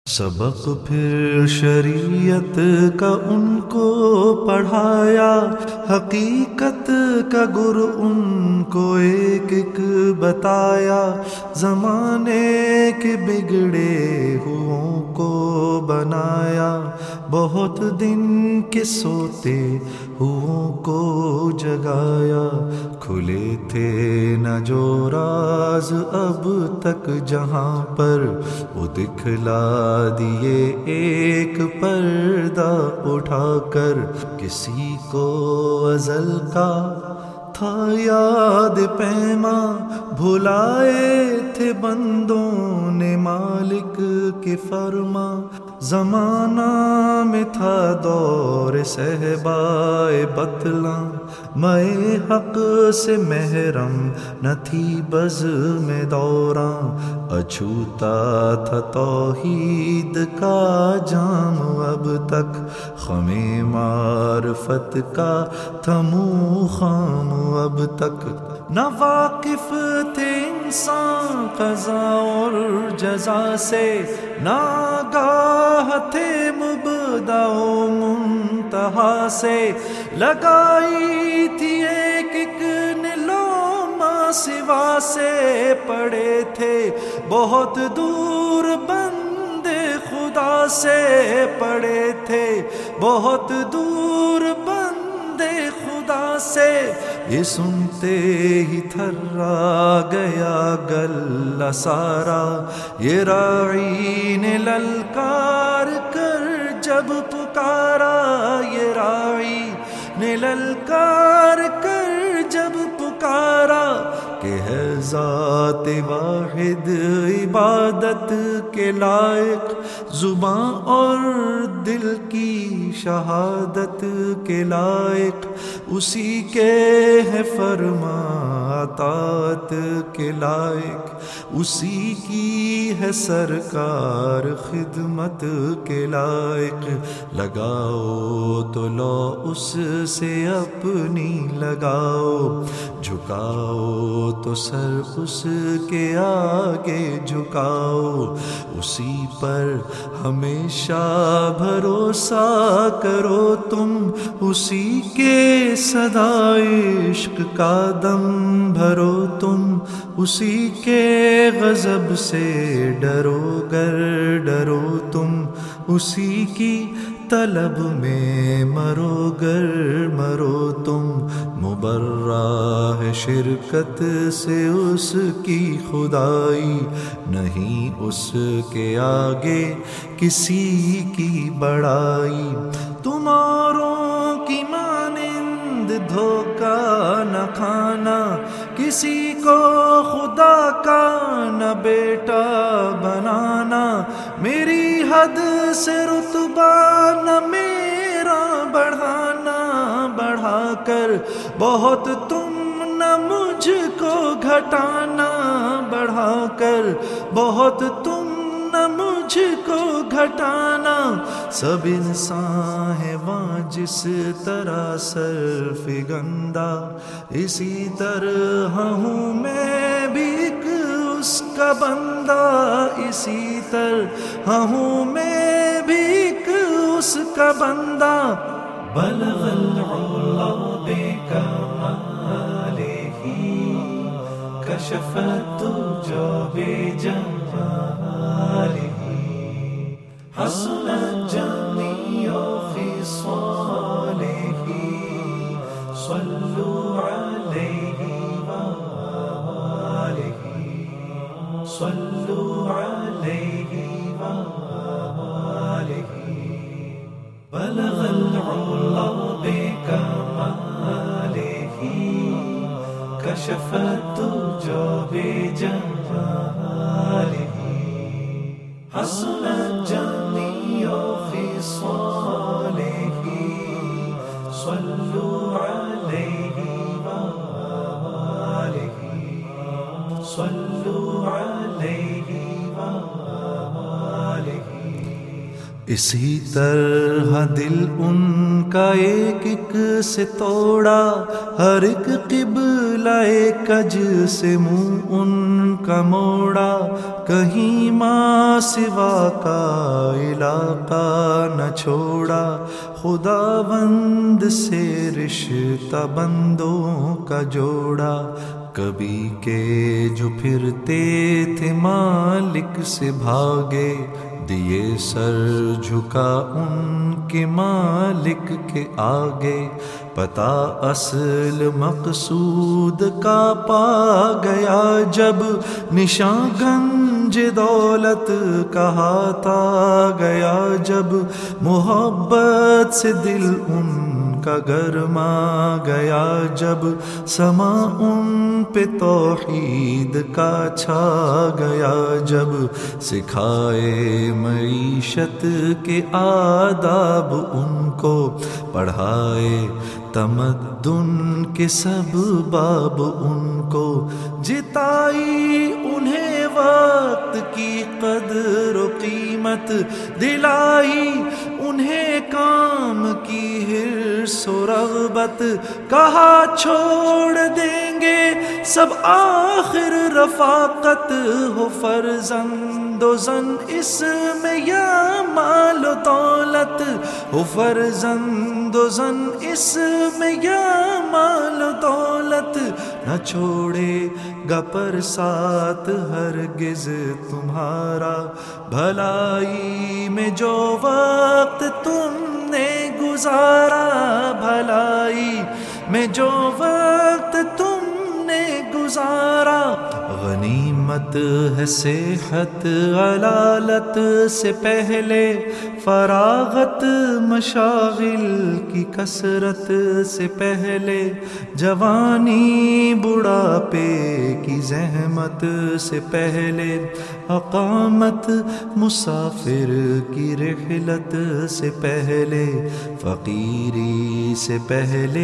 سبق پھر شریعت کا ان کو پڑھایا، حقیقت کا گر ان کو ایک ایک بتایا، زمانے کے بگڑے ہوئوں کو بنایا، بہت دن کے سوتے ہوئوں کو جگایا، کھلے تھے نہ جو راز اب تک جہاں پر، وہ دکھلا دیے ایک پردہ اٹھا کر، کسی کو ازل کا تھا یاد پیما، بھلائے تھے بندوں نے مالک کے فرما، زمانہ میں تھا دور صحبائے بطلاں، میں حق سے محرم نہ تھی بزم دوراں، اچھوتا تھا توحید کا جام اب تک، خم معرفت کا تھا منہ خام اب تک، نہ واقف تھے انسان قضا اور جزا سے، نہ آگاہ تھے مبدا و منتہا سے، لگائی تھی ایک ایک نے لوما سوا سے، پڑے تھے بہت دور بندے خدا سے، پڑے تھے بہت دور بندے خدا سے، یہ سنتے ہی تھرا گیا گلہ سارا، یہ راعی نے للکار کر جب پکارا، یہ راعی نے للکار کر جب پکارا، کہ ہے ذات واحد عبادت کے لائق، زباں اور دل کی شہادت کے لائق، اسی کے ہے فرما اطاعت کے لائق، اسی کی ہے سرکار خدمت کے لائق، لگاؤ تو لو اس سے اپنی لگاؤ، جھکاؤ تو سر اس کے آگے جھکاؤ، اسی پر ہمیشہ بھروسہ کرو تم، اسی کے صدائے عشق کا دم بھرو تم، اسی کے غضب سے ڈرو گر ڈرو تم، اسی کی طلب میں مرو گر مرو تم، مبرہ ہے شرکت سے اس کی خدائی، نہیں اس کے آگے کسی کی بڑائی، تمہاروں کی مانند دھوکہ نہ کھانا، کسی کو خدا کا نہ بیٹا بنانا، میری حد سے رتبہ نہ میرا بڑھانا، بڑھا کر بہت تم نہ مجھ کو گھٹانا، بڑھا کر بہت تم نہ مجھ کو گھٹانا، سب انسان ہے وہاں جس طرح سرفگندہ، اسی طرح ہوں میں بھی ایک اس کا بندہ، اسی طرح ہوں میں بھی ایک اس کا بندہ، بلغ العلا بکمالہ کشف الدجى بجمالہ، حسنت جميع خصاله، صلوا عليه وآله، صلوا عليه وآله، بلغ العلا بكماله كشف الدجى بجماله، حسنت جميع خصاله، صلوا عليه وآله، صلوا عليه وآله، اسی طرح دل ان کا ایک ایک سے توڑا، ہر ایک قبلہ کج سے منہ ان کا موڑا، کہیں ماں سوا کا علاقہ نہ چھوڑا، خداوند سے رشتہ بندوں کا جوڑا، کبھی کے جو پھرتے تھے مالک سے بھاگے، دیے سر جھکا ان کے مالک کے آگے، پتہ اصل مقصود کا پا گیا جب، نشاں گنج دولت کا ہاتھ آ گیا جب، محبت سے دل ان کا گرما گیا جب، سما ان پہ توحید کا چھا گیا جب، سکھائے معیشت کے آداب ان کو، پڑھائے تمدن کے سب باب ان کو، جتائی انہیں وقت کی قدر و قیمت، دلائی انہیں کام کی حرص و رغبت، کہا چھوڑ دیں گے سب آخر رفاقت، ہو فرزند و زن اس میں یا مال و دولت، ہو فرزند و زن اس میں یا مال و دولت، نہ چھوڑے گا پر ساتھ ہرگز تمہارا، بھلائی میں جو وقت تم نے گزارا، بھلائی میں جو وقت تم نے گزارا، غنیمت ہے صحت علالت سے پہلے، فراغت مشاغل کی کثرت سے پہلے، جوانی بڑھاپے کی زحمت سے پہلے، اقامت مسافر کی رحلت سے پہلے، فقیری سے پہلے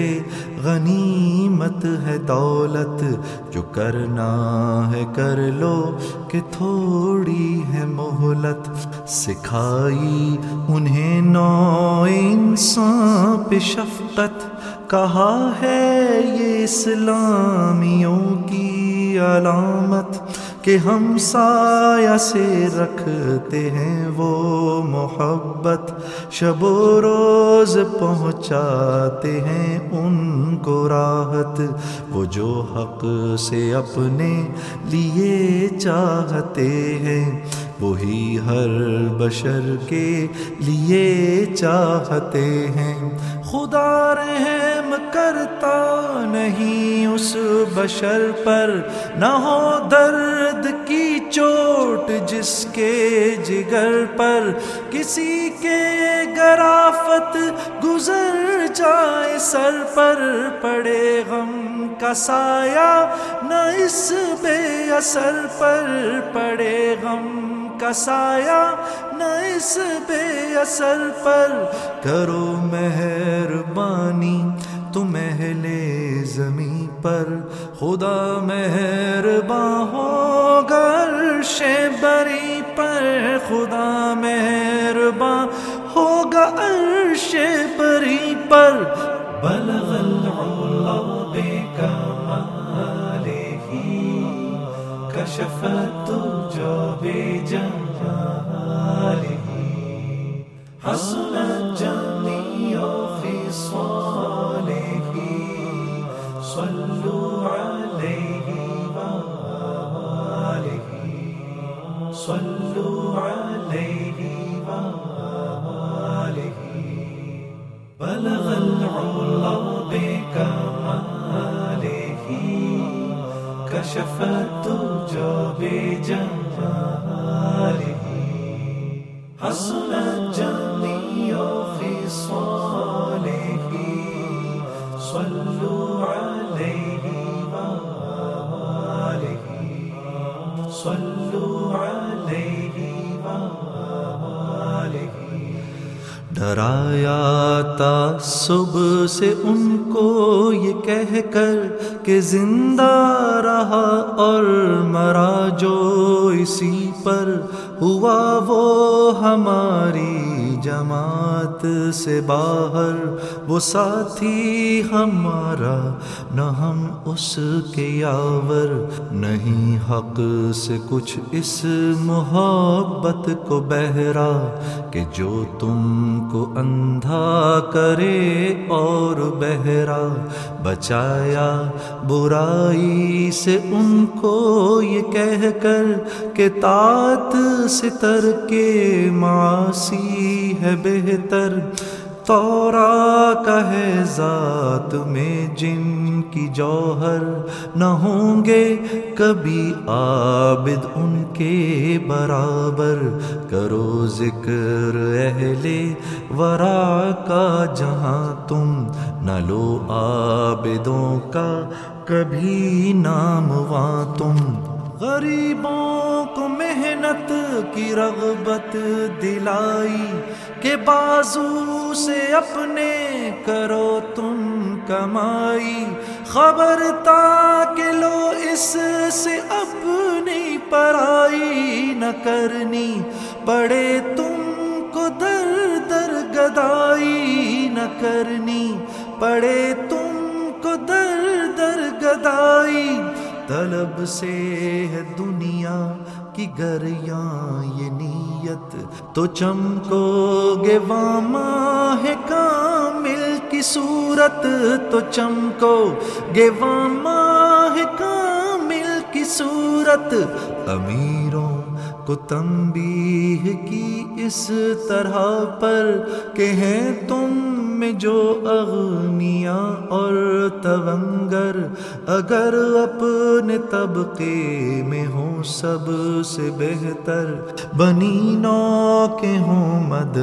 غنیمت ہے دولت، جو کرنا ہے کر لو کہ تھوڑی ہے مہلت، سکھائی انہیں نوع انسان پہ شفقت، کہا ہے یہ اسلامیوں کی علامت، کہ ہم سایہ سے رکھتے ہیں وہ محبت، شب و روز پہنچاتے ہیں ان کو راحت، وہ جو حق سے اپنے لیے چاہتے ہیں، وہی ہر بشر کے لیے چاہتے ہیں، خدا رحم کرتا نہیں اس بشر پر، نہ ہو درد کی چوٹ جس کے جگر پر، کسی کے گرافت گزر جائے سر پر، پڑے غم کا سایہ نہ اس بے اثر پر، پڑے غم کا سایہ نہ اس بے اثر پر، کرو مہربانی تم اہل زمین پر، خدا مہربان ہوگا عرش بری پر، خدا مہربان ہوگا عرش بری پر، بلغ العلا بکمالہ کشف الدجى بجمالہ، حسنت جميع خصالہ، صلوا علیہ وآلہ، صلوا علیہ وآلہ، بلغ العلا بکمالہ کشف الدجى بجمالہ، حسنت جميع خصالہ، صلوا علیہ وآلہ، صلوا علیہ وآلہ۔ ڈرایا تعصب سے ان کو یہ کہہ کر کہ زندہ رہا اور مرا جو اسی پر، ہوا وہ ہماری جماعت سے باہر وہ ساتھی ہمارا، نہ ہم اس کے یاور، نہیں حق سے کچھ اس محبت کو بہرا کہ جو تم کو اندھا کرے اور بہرا، بچایا برائی سے ان کو یہ کہہ کر کہ طاعت سے ترک معاصی ہے بہتر، تورا کا ہے ذات میں جن کی جوہر، نہ ہوں گے کبھی عابد ان کے برابر، کرو ذکر اہل ورا کا جہاں تم، نہ لو عابدوں کا کبھی نام وہاں تم، غریبوں کو محنت کی رغبت دلائی کہ بازو سے اپنے کرو تم کمائی، خبر تاکہ لو اس سے اپنی پرائی، نہ کرنی پڑے تم کو در در گدائی، نہ کرنی پڑے تم کو در در گدائی، طلب سے ہے دنیا کی گریاں یہ نیت، تو چمکو گے ماہ کامل کی صورت، تو چمکو گے ماہ کامل کی صورت، امیروں کو تنبیہ کی اس طرح پر کہ ہیں تم میں جو اغنیاء اور تونگر، اگر اپنے طبقے میں ہوں سب سے بہتر، بنی نو کے ہوں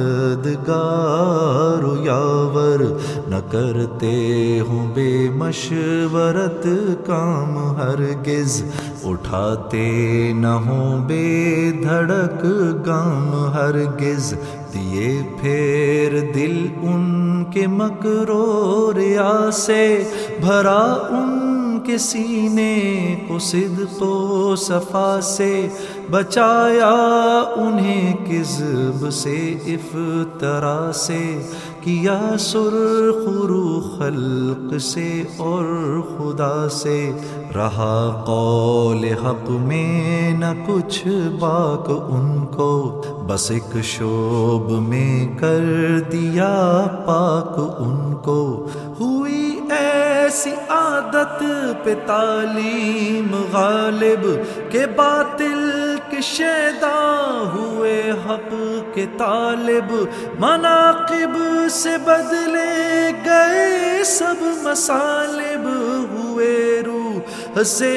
مددگار و یاور، نہ کرتے ہوں بے مشورت کام ہرگز، اٹھاتے نہ ہوں بے دھڑک گام ہرگز، دیے پھر دل ان کے مکر و ریا سے، بھرا ان کے سینے کو صدق و صفا سے، بچایا انہیں کذب سے افطرا سے، کیا سرخ رو خلق سے اور خدا سے، رہا قول حق میں نہ کچھ باک ان کو، بس ایک شوب میں کر دیا پاک ان کو، ہوئی ایسی عادت پہ تعلیم غالب کہ باطل کے شیدا ہوئے حق کے طالب، مناقب سے بدلے گئے سب مصالب، ہوئے روح سے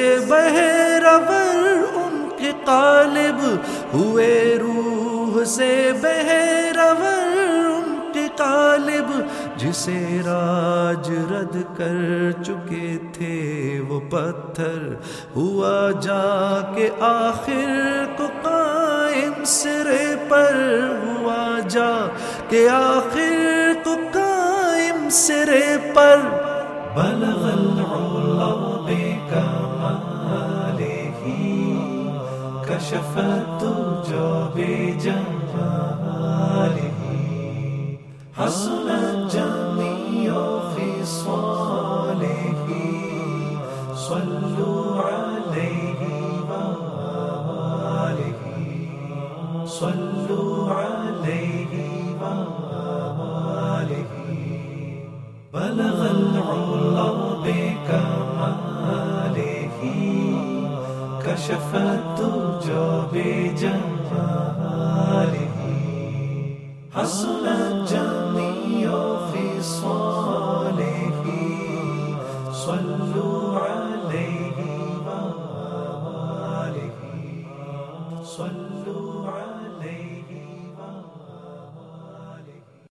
بہرور ان کے قالب، ہوئے روح سے بہرور ان کے قالب، جسے راج رد کر چکے تھے وہ پتھر، ہوا جا کے آخر کو قائم سرے پر، ہوا جا کے آخر کو قائم سرے پر، بلغ العلا بکمالہ کشف الدجى بجمالہ، حسن جميع خصاله، صلوا عليه وآله، صلوا عليه وآله، بلغ العلا بكماله، كشف الدجى بجماله، حسن جميع خصاله، صلوا عليه وآله، صلوا عليه